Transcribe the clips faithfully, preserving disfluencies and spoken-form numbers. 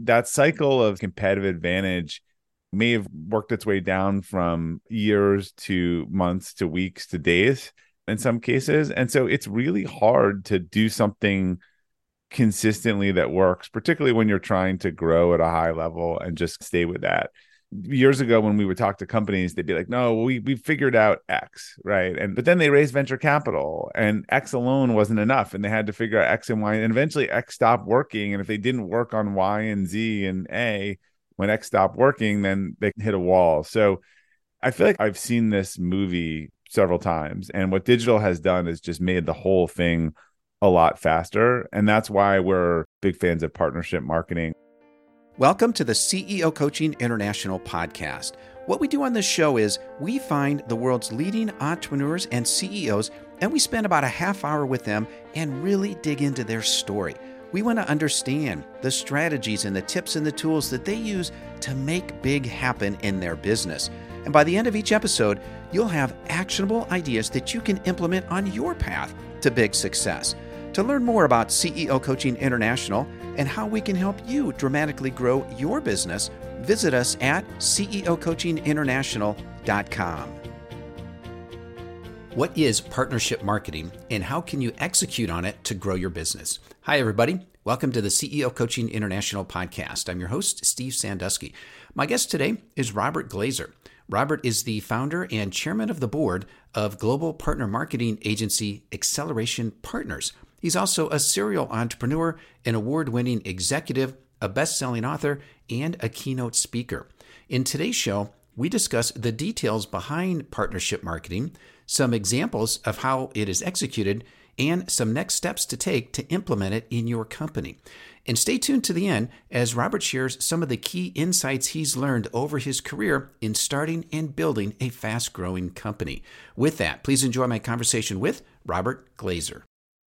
that cycle of competitive advantage may have worked its way down from years to months to weeks to days in some cases. And so it's really hard to do something consistently that works, particularly when you're trying to grow at a high level and just stay with that. Years ago, when we would talk to companies, they'd be like, no, we we figured out X, right? And but then they raised venture capital, and X alone wasn't enough, and they had to figure out X and Y, and eventually X stopped working. And if they didn't work on Y and Z and A, when X stopped working, then they hit a wall. So I feel like I've seen this movie several times, and what digital has done is just made the whole thing a lot faster. And that's why we're big fans of partnership marketing. Welcome to the C E O Coaching International podcast. What we do on this show is we find the world's leading entrepreneurs and C E Os, and we spend about a half hour with them and really dig into their story. We want to understand the strategies and the tips and the tools that they use to make big happen in their business. And by the end of each episode, you'll have actionable ideas that you can implement on your path to big success. To learn more about C E O Coaching International and how we can help you dramatically grow your business, visit us at C E O coaching international dot com. What is partnership marketing and how can you execute on it to grow your business? Hi, everybody. Welcome to the C E O Coaching International podcast. I'm your host, Steve Sandusky. My guest today is Robert Glazer. Robert is the founder and chairman of the board of global partner marketing agency Acceleration Partners. He's also a serial entrepreneur, an award-winning executive, a best-selling author, and a keynote speaker. In today's show, we discuss the details behind partnership marketing, some examples of how it is executed, and some next steps to take to implement it in your company. And stay tuned to the end as Robert shares some of the key insights he's learned over his career in starting and building a fast-growing company. With that, please enjoy my conversation with Robert Glazer.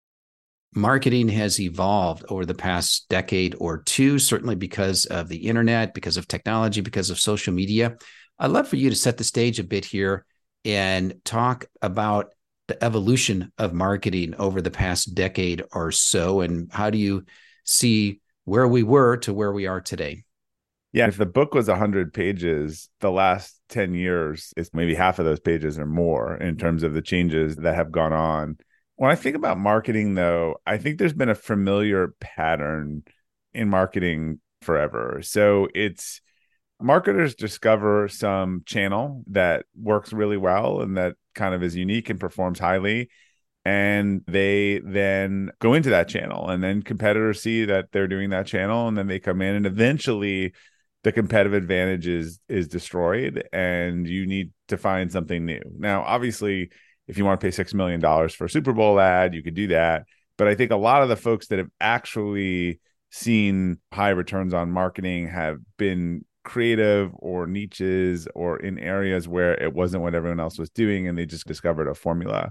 Marketing has evolved over the past decade or two, certainly because of the internet, because of technology, because of social media. I'd love for you to set the stage a bit here and talk about the evolution of marketing over the past decade or so, and how do you see where we were to where we are today? Yeah, if the book was one hundred pages, the last ten years is maybe half of those pages or more in terms of the changes that have gone on. When I think about marketing, though, I think there's been a familiar pattern in marketing forever. So it's marketers discover some channel that works really well and that kind of is unique and performs highly. And they then go into that channel, and then competitors see that they're doing that channel, and then they come in, and eventually the competitive advantage is, is destroyed, and you need to find something new. Now, obviously, if you want to pay six million dollars for a Super Bowl ad, you could do that. But I think a lot of the folks that have actually seen high returns on marketing have been creative or niches or in areas where it wasn't what everyone else was doing, and they just discovered a formula.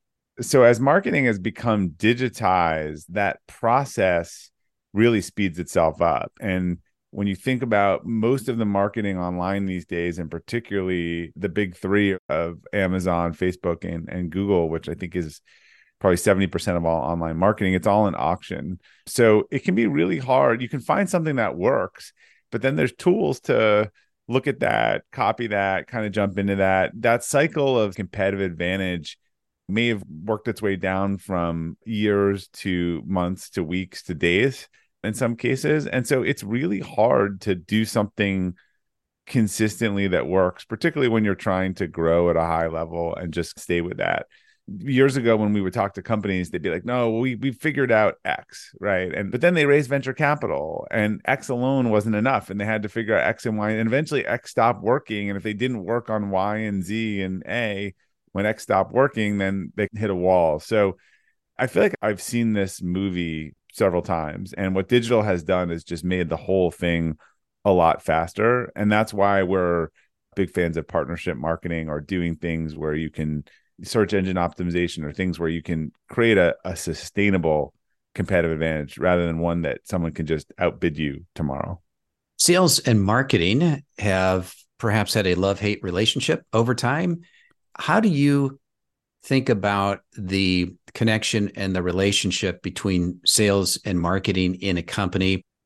So as marketing has become digitized, that process really speeds itself up. And when you think about most of the marketing online these days, and particularly the big three of Amazon, Facebook, and, and Google, which I think is probably seventy percent of all online marketing, it's all an auction. So it can be really hard. You can find something that works, but then there's tools to look at that, copy that, kind of jump into that. That cycle of competitive advantage may have worked its way down from years to months to weeks to days in some cases. And so it's really hard to do something consistently that works, particularly when you're trying to grow at a high level and just stay with that. Years ago, when we would talk to companies, they'd be like, no, we we figured out X, right? And but then they raised venture capital, and X alone wasn't enough, and they had to figure out X and Y, and eventually X stopped working. And if they didn't work on Y and Z and A, when X stopped working, then they hit a wall. So I feel like I've seen this movie several times, and what digital has done is just made the whole thing a lot faster. And that's why we're big fans of partnership marketing, or doing things where you can search engine optimization, or things where you can create a, a sustainable competitive advantage rather than one that someone can just outbid you tomorrow. Sales and marketing have perhaps had a love-hate relationship over time. How do you think about the connection and the relationship between sales and marketing in a company?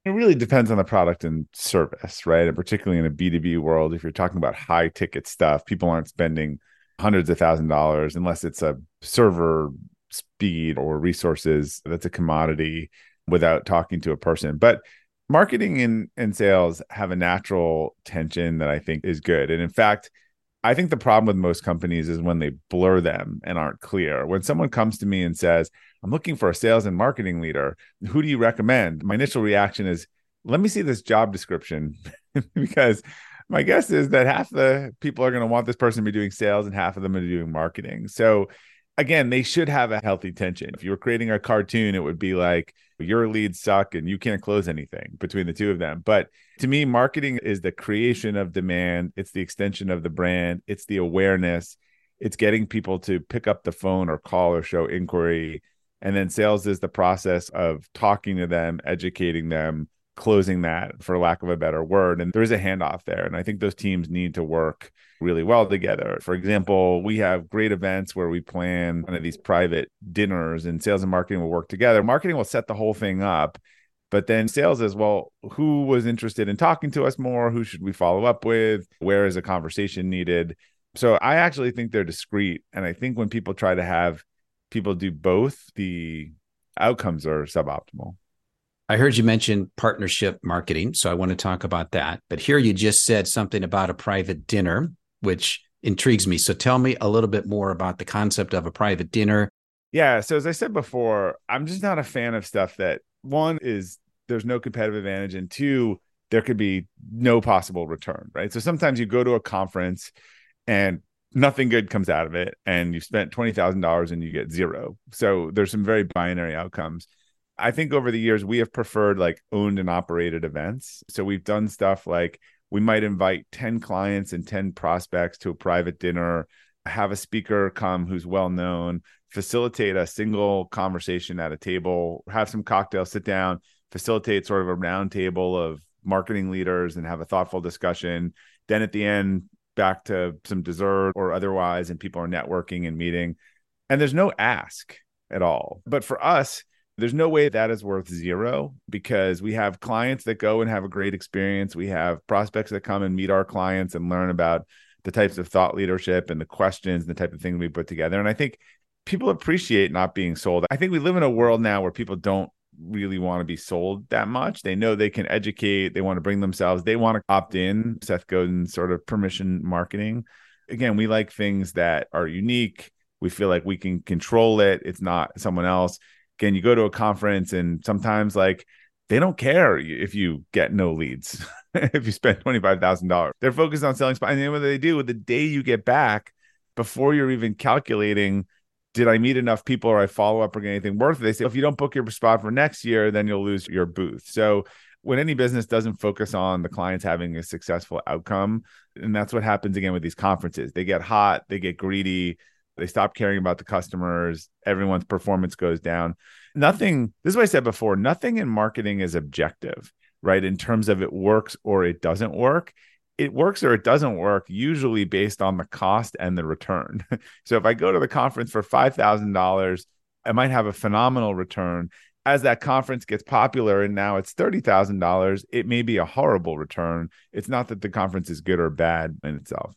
It really depends on the product and service, right? And particularly in a B two B world, if you're talking about high ticket stuff, people aren't spending hundreds of thousand dollars unless it's a server speed or resources that's a commodity without talking to a person. But marketing and, and sales have a natural tension that I think is good. And in fact, I think the problem with most companies is when they blur them and aren't clear. When someone comes to me and says, I'm looking for a sales and marketing leader, who do you recommend? My initial reaction is, let me see this job description because my guess is that half the people are going to want this person to be doing sales and half of them are doing marketing. So again, they should have a healthy tension. If you were creating a cartoon, it would be like your leads suck and you can't close anything between the two of them. But to me, marketing is the creation of demand. It's the extension of the brand. It's the awareness. It's getting people to pick up the phone or call or show inquiry. And then sales is the process of talking to them, educating them, closing that, for lack of a better word. And there's a handoff there. And I think those teams need to work really well together. For example, we have great events where we plan one of these private dinners and sales and marketing will work together. Marketing will set the whole thing up. But then sales is, well, who was interested in talking to us more? Who should we follow up with? Where is a conversation needed? So I actually think they're discrete. And I think when people try to have people do both, the outcomes are suboptimal. I heard you mention partnership marketing, so I want to talk about that. But here you just said something about a private dinner, which intrigues me. So tell me a little bit more about the concept of a private dinner. Yeah. So as I said before, I'm just not a fan of stuff that, one, is there's no competitive advantage, and two, there could be no possible return, right? So sometimes you go to a conference and nothing good comes out of it, and you've spent twenty thousand dollars and you get zero. So there's some very binary outcomes. I think over the years, we have preferred like owned and operated events. So we've done stuff like we might invite ten clients and ten prospects to a private dinner, have a speaker come who's well known, facilitate a single conversation at a table, have some cocktails, sit down, facilitate sort of a round table of marketing leaders and have a thoughtful discussion. Then at the end, back to some dessert or otherwise, and people are networking and meeting. And there's no ask at all. But for us, there's no way that is worth zero, because we have clients that go and have a great experience. We have prospects that come and meet our clients and learn about the types of thought leadership and the questions and the type of things we put together. And I think people appreciate not being sold. I think we live in a world now where people don't really want to be sold that much. They know they can educate. They want to bring themselves. They want to opt in. Seth Godin's sort of permission marketing. Again, we like things that are unique. We feel like we can control it. It's not someone else. Again, you go to a conference and sometimes like they don't care if you get no leads, if you spend twenty-five thousand dollars. They're focused on selling. And then what they do, the day you get back, before you're even calculating, did I meet enough people or I follow up or get anything worth it? They say, if you don't book your spot for next year, then you'll lose your booth. So when any business doesn't focus on the clients having a successful outcome, and that's what happens again with these conferences, they get hot, they get greedy, they stop caring about the customers, everyone's performance goes down. Nothing, this is what I said before, nothing in marketing is objective, right? In terms of it works or it doesn't work. It works or it doesn't work, usually based on the cost and the return. So if I go to the conference for five thousand dollars, I might have a phenomenal return. As that conference gets popular and now it's thirty thousand dollars, it may be a horrible return. It's not that the conference is good or bad in itself.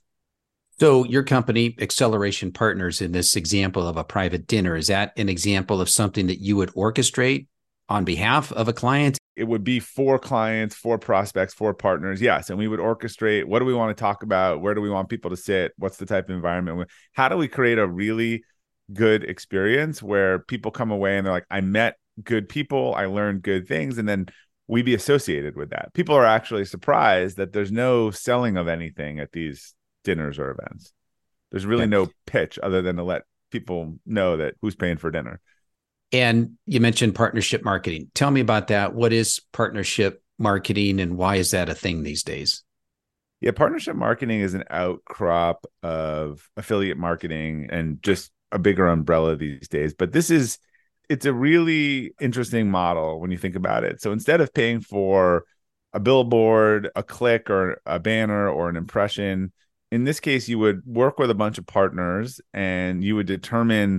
So your company, Acceleration Partners, in this example of a private dinner, is that an example of something that you would orchestrate on behalf of a client? It would be for clients, for prospects, for partners. Yes. And we would orchestrate, what do we want to talk about? Where do we want people to sit? What's the type of environment? How do we create a really good experience where people come away and they're like, I met good people, I learned good things, and then we be associated with that. People are actually surprised that there's no selling of anything at these dinners or events. There's really yeah. no pitch other than to let people know that who's paying for dinner. And you mentioned partnership marketing. Tell me about that. What is partnership marketing and why is that a thing these days? Yeah, partnership marketing is an outcrop of affiliate marketing and just a bigger umbrella these days. But this is, it's a really interesting model when you think about it. So instead of paying for a billboard, a click or a banner or an impression, in this case, you would work with a bunch of partners and you would determine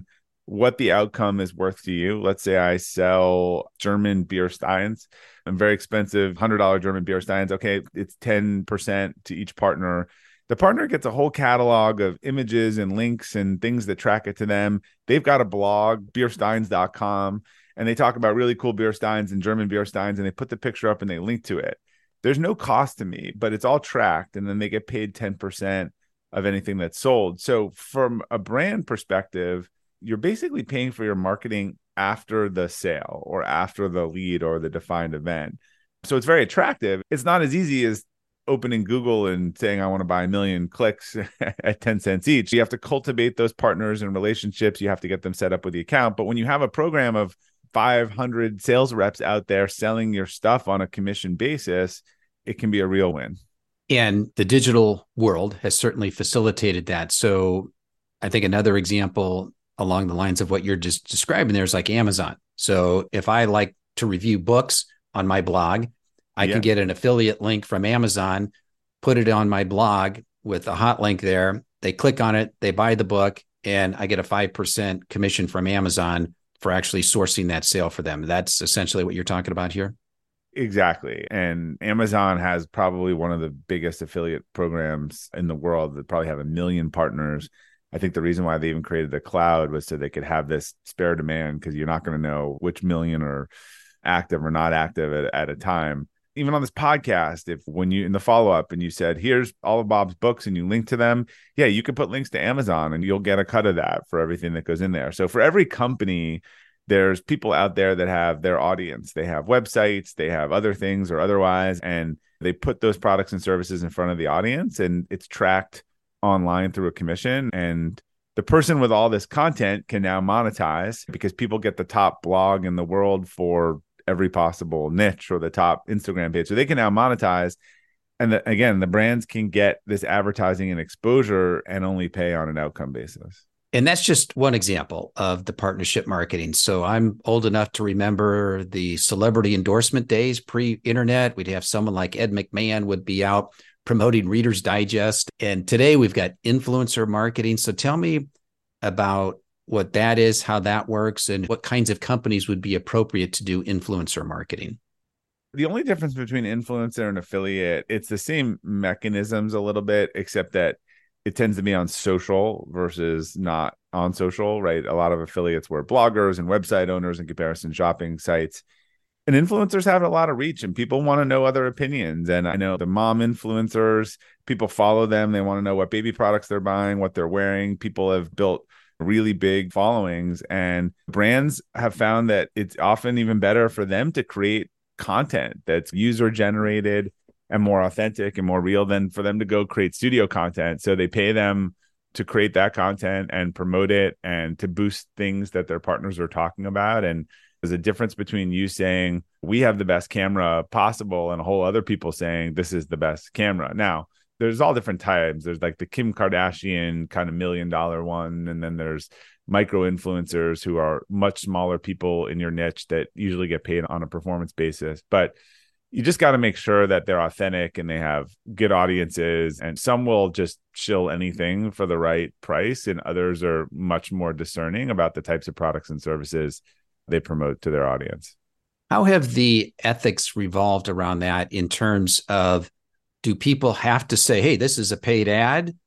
what the outcome is worth to you. Let's say I sell German beer steins, and very expensive one hundred dollars German beer steins. Okay, it's ten percent to each partner. The partner gets a whole catalog of images and links and things that track it to them. They've got a blog, beer steins dot com, and they talk about really cool beer steins and German beer steins, and they put the picture up and they link to it. There's no cost to me, but it's all tracked, and then they get paid ten percent of anything that's sold. So from a brand perspective, you're basically paying for your marketing after the sale or after the lead or the defined event. So it's very attractive. It's not as easy as opening Google and saying, I want to buy a million clicks at ten cents each. You have to cultivate those partners and relationships. You have to get them set up with the account. But when you have a program of five hundred sales reps out there selling your stuff on a commission basis, it can be a real win. And the digital world has certainly facilitated that. So I think another example along the lines of what you're just describing there is like Amazon. So if I like to review books on my blog, I yeah. can get an affiliate link from Amazon, put it on my blog with a hot link there. They click on it, they buy the book, and I get a five percent commission from Amazon for actually sourcing that sale for them. That's essentially what you're talking about here. Exactly. And Amazon has probably one of the biggest affiliate programs in the world that probably have a million partners. I think the reason why they even created the cloud was so they could have this spare demand, because you're not going to know which million are active or not active at, at a time. Even on this podcast, if when you in the follow-up and you said, here's all of Bob's books and you link to them, yeah, you can put links to Amazon and you'll get a cut of that for everything that goes in there. So for every company, there's people out there that have their audience. They have websites, they have other things or otherwise, and they put those products and services in front of the audience, and it's tracked online through a commission. And the person with all this content can now monetize, because people get the top blog in the world for every possible niche or the top Instagram page. So they can now monetize. And the, again, the brands can get this advertising and exposure and only pay on an outcome basis. And that's just one example of the partnership marketing. So I'm old enough to remember the celebrity endorsement days pre-internet. We'd have someone like Ed McMahon would be out promoting Reader's Digest. And today we've got influencer marketing. So tell me about what that is, how that works, and what kinds of companies would be appropriate to do influencer marketing. The only difference between influencer and affiliate, it's the same mechanisms a little bit, except that it tends to be on social versus not on social, right? A lot of affiliates were bloggers and website owners and comparison shopping sites. And influencers have a lot of reach, and people want to know other opinions. And I know the mom influencers, people follow them. They want to know what baby products they're buying, what they're wearing. People have built really big followings, and brands have found that it's often even better for them to create content that's user generated and more authentic and more real than for them to go create studio content. So they pay them to create that content and promote it and to boost things that their partners are talking about. And there's a difference between you saying, we have the best camera possible, and a whole other people saying, this is the best camera. Now, there's all different types. There's like the Kim Kardashian kind of million dollar one. And then there's micro influencers who are much smaller people in your niche that usually get paid on a performance basis. But you just got to make sure that they're authentic and they have good audiences. And some will just shill anything for the right price, and others are much more discerning about the types of products and services they promote to their audience. How have the ethics revolved around that in terms of, do people have to say, hey, this is a paid ad?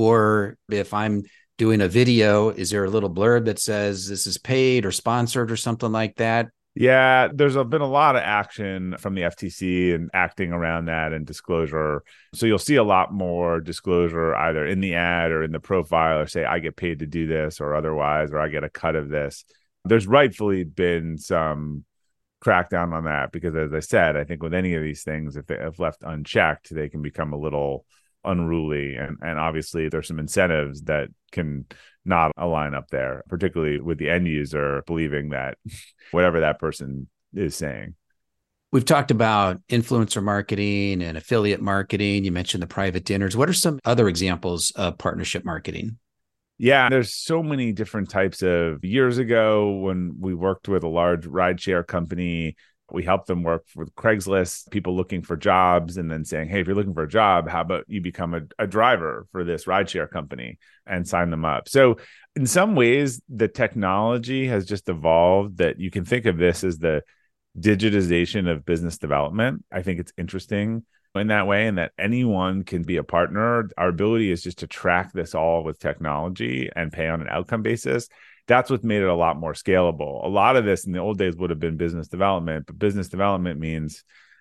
Or if I'm doing a video, is there a little blurb that says this is paid or sponsored or something like that? Yeah, there's been a lot of action from the F T C and acting around that and disclosure. So you'll see a lot more disclosure either in the ad or in the profile, or say, I get paid to do this or otherwise, or I get a cut of this. There's rightfully been some crackdown on that, because as I said, I think with any of these things, if, they, if left unchecked, they can become a little unruly. And, and obviously there's some incentives that can not align up there, particularly with the end user believing that whatever that person is saying. We've talked about influencer marketing and affiliate marketing. You mentioned the private dinners. What are some other examples of partnership marketing? Yeah, there's so many different types of. Years ago, when we worked with a large rideshare company, We help them work with Craigslist, people looking for jobs, and then saying, hey, if you're looking for a job, how about you become a, a driver for this rideshare company and sign them up? So in some ways, the technology has just evolved that you can think of this as the digitization of business development. I think it's interesting in that way, and that anyone can be a partner. Our ability is just to track this all with technology and pay on an outcome basis. That's what made it a lot more scalable. A lot of this in the old days would have been business development, but business development means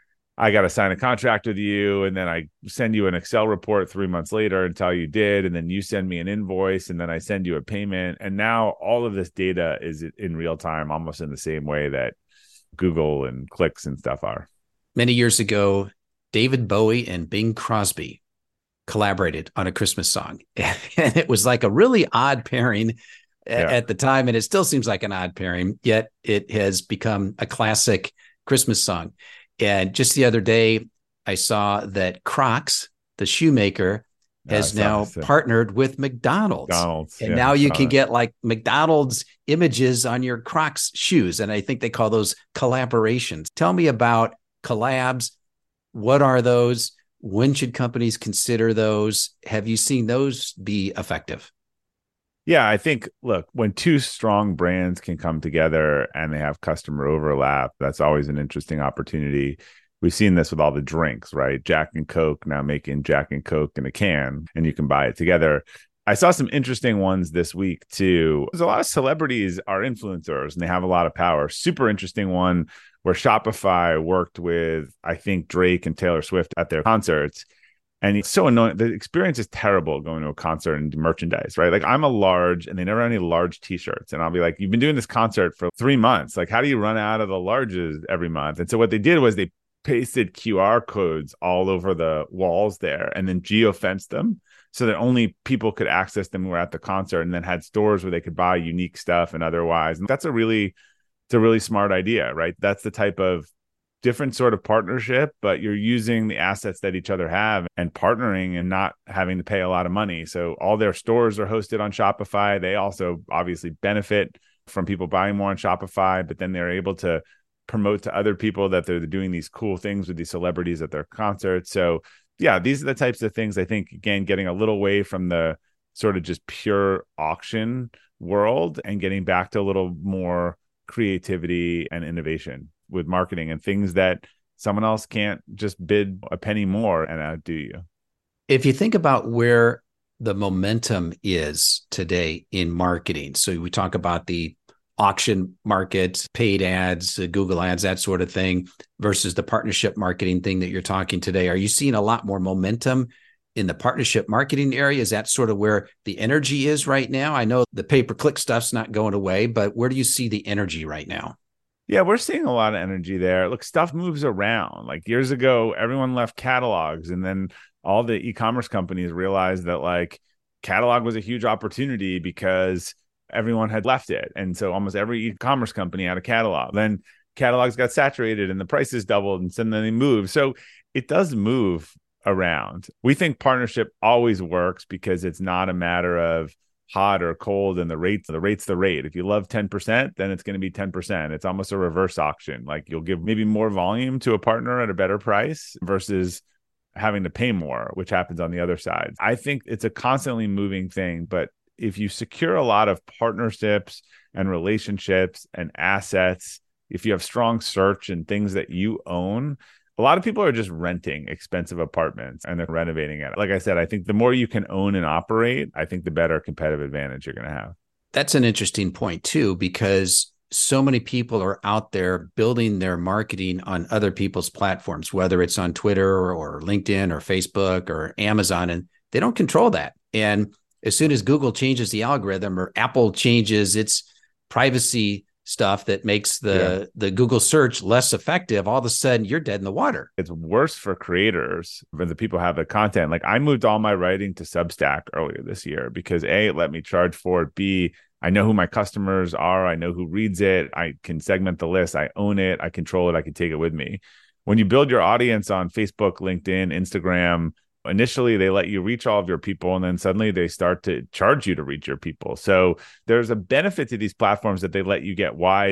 I got to sign a contract with you, and then I send you an Excel report three months later and tell you did, and then you send me an invoice, and then I send you a payment. And now all of this data is in real time, almost in the same way that Google and clicks and stuff are. Many years ago, David Bowie and Bing Crosby collaborated on a Christmas song. And it was like a really odd pairing yeah. at the time. And it still seems like an odd pairing, yet it has become a classic Christmas song. And just the other day, I saw that Crocs, the shoemaker, has yeah, now partnered with McDonald's. McDonald's and yeah, now you can that. get like McDonald's images on your Crocs shoes. And I think they call those collaborations. Tell me about collabs. What are those? When should companies consider those? Have you seen those be effective? Yeah, I think, look, when two strong brands can come together and they have customer overlap, that's always an interesting opportunity. We've seen this with all the drinks, right? Jack and Coke now making Jack and Coke in a can, and you can buy it together. I saw some interesting ones this week too. There's a lot of celebrities are influencers and they have a lot of power. Super interesting one where Shopify worked with, I think, Drake and Taylor Swift at their concerts. And it's so annoying. The experience is terrible going to a concert and merchandise, right? Like I'm a large and they never have any large t-shirts. And I'll be like, you've been doing this concert for three months. Like, how do you run out of the larges every month? And so what they did was they pasted Q R codes all over the walls there and then geo-fenced them so that only people could access them who were at the concert, and then had stores where they could buy unique stuff and otherwise. And that's a really, it's a really smart idea, right? That's the type of different sort of partnership, but you're using the assets that each other have and partnering and not having to pay a lot of money. So all their stores are hosted on Shopify. They also obviously benefit from people buying more on Shopify, but then they're able to promote to other people that they're doing these cool things with these celebrities at their concerts. So yeah, these are the types of things, I think, again, getting a little away from the sort of just pure auction world and getting back to a little more creativity and innovation with marketing and things that someone else can't just bid a penny more and outdo you. If you think about where the momentum is today in marketing, so we talk about the auction market, paid ads, Google ads, that sort of thing, versus the partnership marketing thing that you're talking today. Are you seeing a lot more momentum in the partnership marketing area? Is that sort of where the energy is right now? I know the pay-per-click stuff's not going away, but where do you see the energy right now? Yeah, we're seeing a lot of energy there. Look, stuff moves around. Like years ago, everyone left catalogs, and then all the e-commerce companies realized that like catalog was a huge opportunity because everyone had left it. And so almost every e-commerce company had a catalog. Then catalogs got saturated and the prices doubled, and then they moved. So it does move around. We think partnership always works because it's not a matter of hot or cold, and the rate, the rate's the rate. If you love ten percent, then it's going to be ten percent. It's almost a reverse auction. Like you'll give maybe more volume to a partner at a better price versus having to pay more, which happens on the other side. I think it's a constantly moving thing, but if you secure a lot of partnerships and relationships and assets, if you have strong search and things that you own, a lot of people are just renting expensive apartments and they're renovating it. Like I said, I think the more you can own and operate, I think the better competitive advantage you're going to have. That's an interesting point too, because so many people are out there building their marketing on other people's platforms, whether it's on Twitter or LinkedIn or Facebook or Amazon, and they don't control that. And as soon as Google changes the algorithm or Apple changes its privacy stuff that makes the, yeah. the Google search less effective, all of a sudden you're dead in the water. It's worse for creators when the people have the content. Like I moved all my writing to Substack earlier this year because A, it let me charge for it. B, I know who my customers are. I know who reads it. I can segment the list. I own it. I control it. I can take it with me. When you build your audience on Facebook, LinkedIn, Instagram, initially they let you reach all of your people, and then suddenly they start to charge you to reach your people. So there's a benefit to these platforms that they let you get wide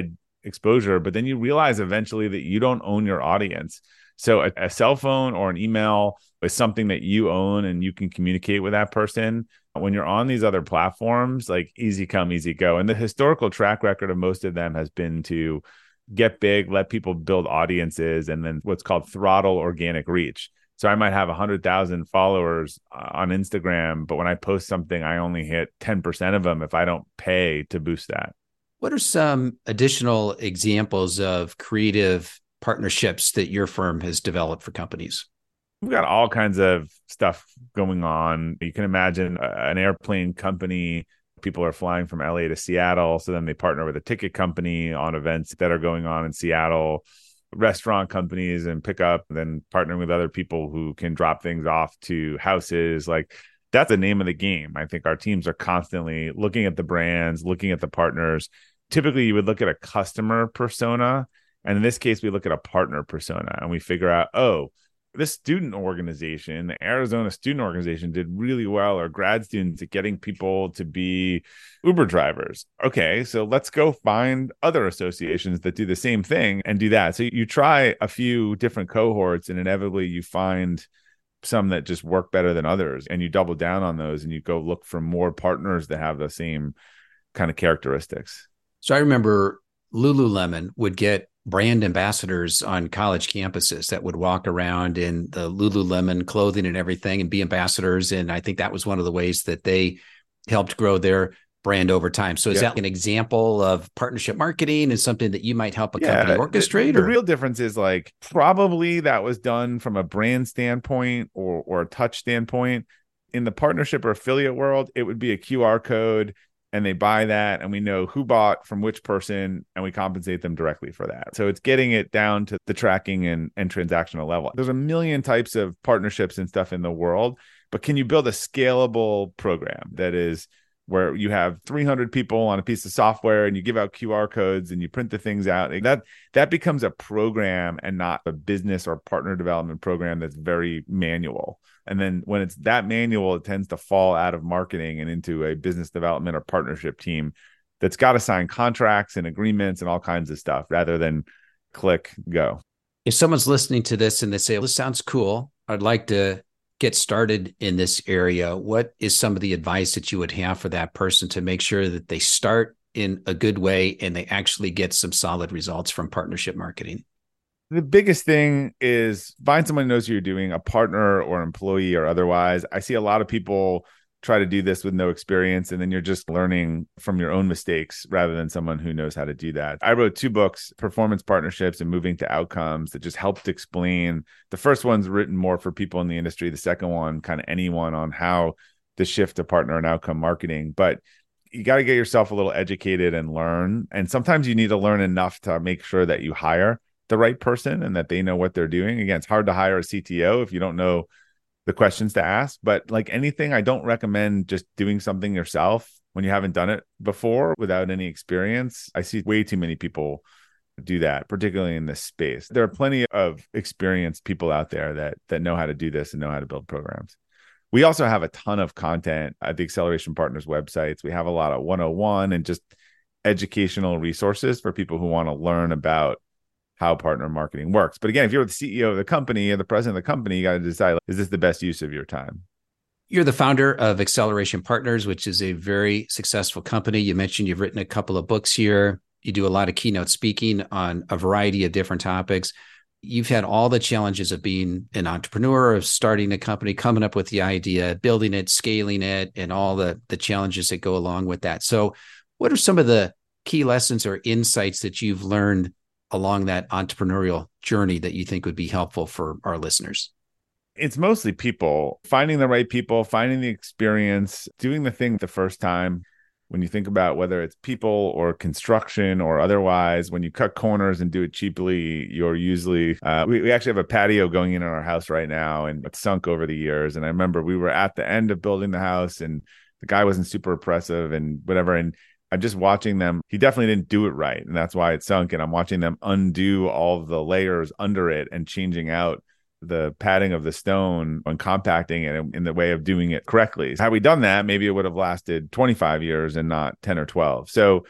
exposure, but then you realize eventually that you don't own your audience. So a, a cell phone or an email is something that you own and you can communicate with that person. When you're on these other platforms, like easy come, easy go. And the historical track record of most of them has been to get big, let people build audiences, and then what's called throttle organic reach. So I might have one hundred thousand followers on Instagram, but when I post something, I only hit ten percent of them if I don't pay to boost that. What are some additional examples of creative partnerships that your firm has developed for companies? We've got all kinds of stuff going on. You can imagine an airplane company. People are flying from L A to Seattle. So then they partner with a ticket company on events that are going on in Seattle, restaurant companies and pick up, and then partnering with other people who can drop things off to houses. Like that's the name of the game. I think our teams are constantly looking at the brands, looking at the partners. Typically you would look at a customer persona. And in this case, we look at a partner persona and we figure out, oh, this student organization, the Arizona Student Organization, did really well, or grad students at getting people to be Uber drivers. Okay, so let's go find other associations that do the same thing and do that. So you try a few different cohorts and inevitably you find some that just work better than others, and you double down on those and you go look for more partners that have the same kind of characteristics. So I remember Lululemon would get brand ambassadors on college campuses that would walk around in the Lululemon clothing and everything and be ambassadors. And I think that was one of the ways that they helped grow their brand over time. So is yeah. that an example of partnership marketing and something that you might help a yeah, company orchestrate? The, the real difference is like probably that was done from a brand standpoint or, or a touch standpoint. In the partnership or affiliate world, it would be a Q R code. And they buy that, and we know who bought from which person, and we compensate them directly for that. So it's getting it down to the tracking and, and transactional level. There's a million types of partnerships and stuff in the world, but can you build a scalable program that is where you have three hundred people on a piece of software and you give out Q R codes and you print the things out? Like that, that becomes a program and not a business or partner development program that's very manual. And then when it's that manual, it tends to fall out of marketing and into a business development or partnership team that's got to sign contracts and agreements and all kinds of stuff rather than click, go. If someone's listening to this and they say, this sounds cool, I'd like to get started in this area, what is some of the advice that you would have for that person to make sure that they start in a good way and they actually get some solid results from partnership marketing? The biggest thing is find someone who knows what you're doing, a partner or employee or otherwise. I see a lot of people try to do this with no experience, and then you're just learning from your own mistakes rather than someone who knows how to do that. I wrote two books, Performance Partnerships and Moving to Outcomes, that just helped explain. The first one's written more for people in the industry. The second one, kind of anyone, on how to shift to partner and outcome marketing. But you got to get yourself a little educated and learn. And sometimes you need to learn enough to make sure that you hire the right person and that they know what they're doing. Again, it's hard to hire a C T O if you don't know the questions to ask, but like anything, I don't recommend just doing something yourself when you haven't done it before without any experience. I see way too many people do that, particularly in this space. There are plenty of experienced people out there that that know how to do this and know how to build programs. We also have a ton of content at the Acceleration Partners websites. We have a lot of one oh one and just educational resources for people who want to learn about how partner marketing works. But again, if you're the C E O of the company or the president of the company, you got to decide, is this the best use of your time? You're the founder of Acceleration Partners, which is a very successful company. You mentioned you've written a couple of books here. You do a lot of keynote speaking on a variety of different topics. You've had all the challenges of being an entrepreneur, of starting a company, coming up with the idea, building it, scaling it, and all the, the challenges that go along with that. So what are some of the key lessons or insights that you've learned along that entrepreneurial journey that you think would be helpful for our listeners? It's mostly people, finding the right people, finding the experience, doing the thing the first time. When you think about whether it's people or construction or otherwise, when you cut corners and do it cheaply, you're usually, uh, we, we actually have a patio going in our house right now, and it's sunk over the years. And I remember we were at the end of building the house and the guy wasn't super impressive and whatever. And I'm just watching them. He definitely didn't do it right, and that's why it sunk. And I'm watching them undo all of the layers under it and changing out the padding of the stone and compacting it in the way of doing it correctly. Had we done that, maybe it would have lasted twenty-five years and not ten or twelve. So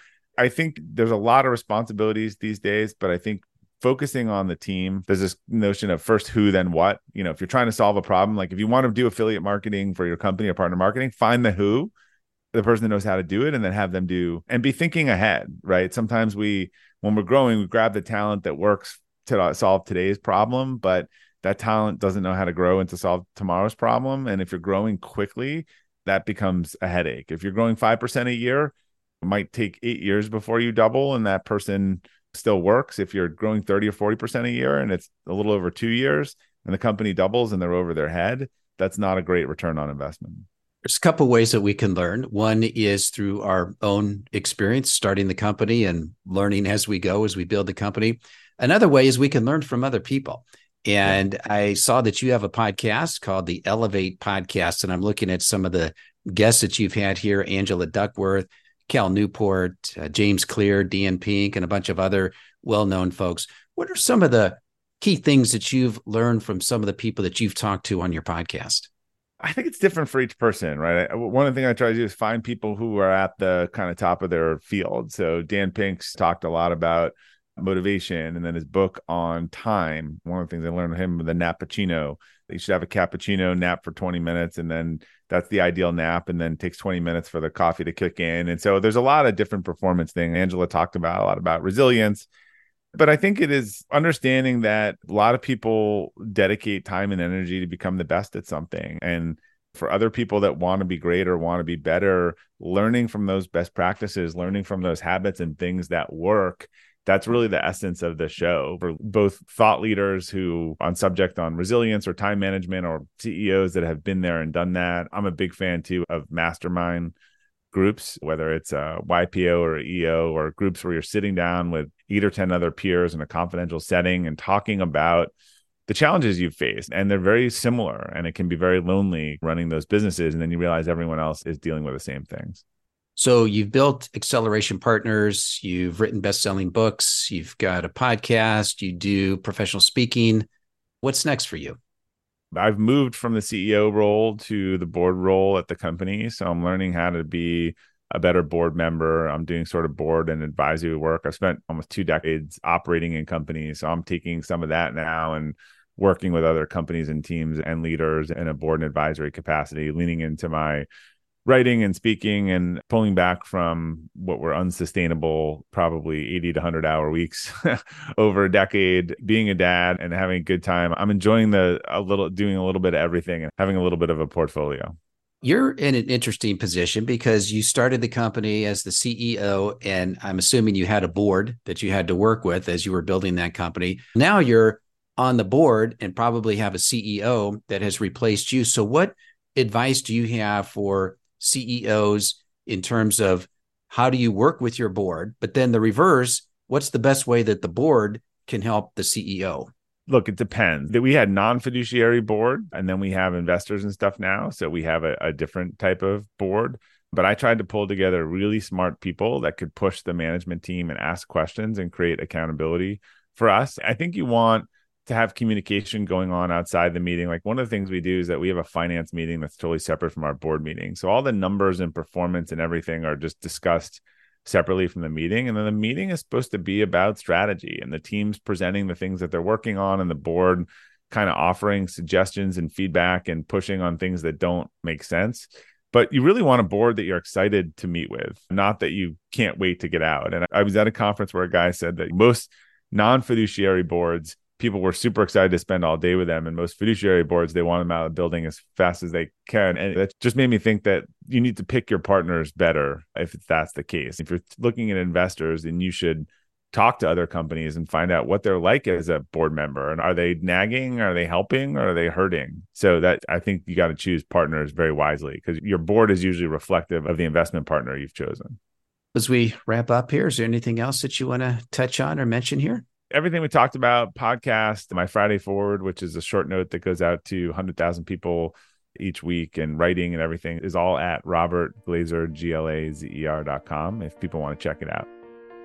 I think there's a lot of responsibilities these days, but I think focusing on the team, there's this notion of first who, then what. You know, if you're trying to solve a problem, like if you want to do affiliate marketing for your company or partner marketing, find the who, the person that knows how to do it, and then have them do, and be thinking ahead, right? Sometimes we, when we're growing, we grab the talent that works to solve today's problem, but that talent doesn't know how to grow and to solve tomorrow's problem. And if you're growing quickly, that becomes a headache. If you're growing five percent a year, it might take eight years before you double, and that person still works. If you're growing thirty or forty percent a year and it's a little over two years and the company doubles and they're over their head, that's not a great return on investment. There's a couple of ways that we can learn. One is through our own experience starting the company and learning as we go, as we build the company. Another way is we can learn from other people. And yeah. I saw that you have a podcast called the Elevate Podcast, and I'm looking at some of the guests that you've had here, Angela Duckworth, Cal Newport, uh, James Clear, Dan Pink, and a bunch of other well-known folks. What are some of the key things that you've learned from some of the people that you've talked to on your podcast? I think it's different for each person, right? One of the things I try to do is find people who are at the kind of top of their field. So Dan Pink's talked a lot about motivation, and then his book on time. One of the things I learned from him, the Nappuccino, you should have a cappuccino, nap for twenty minutes, and then that's the ideal nap, and then it takes twenty minutes for the coffee to kick in. And so there's a lot of different performance things. Angela talked about a lot about resilience, but I think it is understanding that a lot of people dedicate time and energy to become the best at something. And for other people that want to be great or want to be better, learning from those best practices, learning from those habits and things that work, that's really the essence of the show for both thought leaders who on subject on resilience or time management, or C E Os that have been there and done that. I'm a big fan too of mastermind groups, whether it's a Y P O or a E O, or groups where you're sitting down with eight or ten other peers in a confidential setting and talking about the challenges you've faced. And they're very similar, and it can be very lonely running those businesses. And then you realize everyone else is dealing with the same things. So you've built Acceleration Partners, you've written best-selling books, you've got a podcast, you do professional speaking. What's next for you? I've moved from the C E O role to the board role at the company. So I'm learning how to be a better board member. I'm doing sort of board and advisory work. I've spent almost two decades operating in companies. So I'm taking some of that now and working with other companies and teams and leaders in a board and advisory capacity, leaning into my writing and speaking and pulling back from what were unsustainable, probably eighty to one hundred hour weeks over a decade, being a dad and having a good time. I'm enjoying the a little doing a little bit of everything and having a little bit of a portfolio. You're in an interesting position because you started the company as the C E O, and I'm assuming you had a board that you had to work with as you were building that company. Now you're on the board and probably have a C E O that has replaced you. So what advice do you have for C E Os in terms of how do you work with your board? But then the reverse, what's the best way that the board can help the C E O? Look, it depends. We had non-fiduciary board, and then we have investors and stuff now. So we have a, a different type of board. But I tried to pull together really smart people that could push the management team and ask questions and create accountability for us. I think you want to have communication going on outside the meeting. Like one of the things we do is that we have a finance meeting that's totally separate from our board meeting. So all the numbers and performance and everything are just discussed separately from the meeting. And then the meeting is supposed to be about strategy, and the team's presenting the things that they're working on, and the board kind of offering suggestions and feedback and pushing on things that don't make sense. But you really want a board that you're excited to meet with, not that you can't wait to get out. And I was at a conference where a guy said that most non-fiduciary boards, people were super excited to spend all day with them. And most fiduciary boards, they want them out of the building as fast as they can. And that just made me think that you need to pick your partners better if that's the case. If you're looking at investors, then you should talk to other companies and find out what they're like as a board member. And are they nagging? Are they helping? Or are they hurting? So that I think you got to choose partners very wisely, because your board is usually reflective of the investment partner you've chosen. As we wrap up here, is there anything else that you want to touch on or mention here? Everything we talked about, podcast, my Friday Forward, which is a short note that goes out to one hundred thousand people each week, and writing and everything is all at Robert Glazer, G L A Z E R dot com if people want to check it out.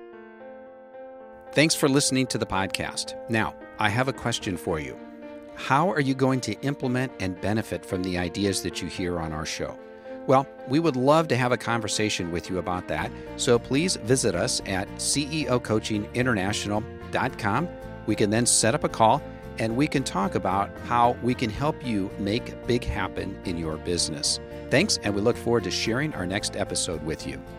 Thanks for listening to the podcast. Now, I have a question for you. How are you going to implement and benefit from the ideas that you hear on our show? Well, we would love to have a conversation with you about that. So please visit us at C E O coaching international dot com. We can then set up a call and we can talk about how we can help you make big happen in your business. Thanks, and we look forward to sharing our next episode with you.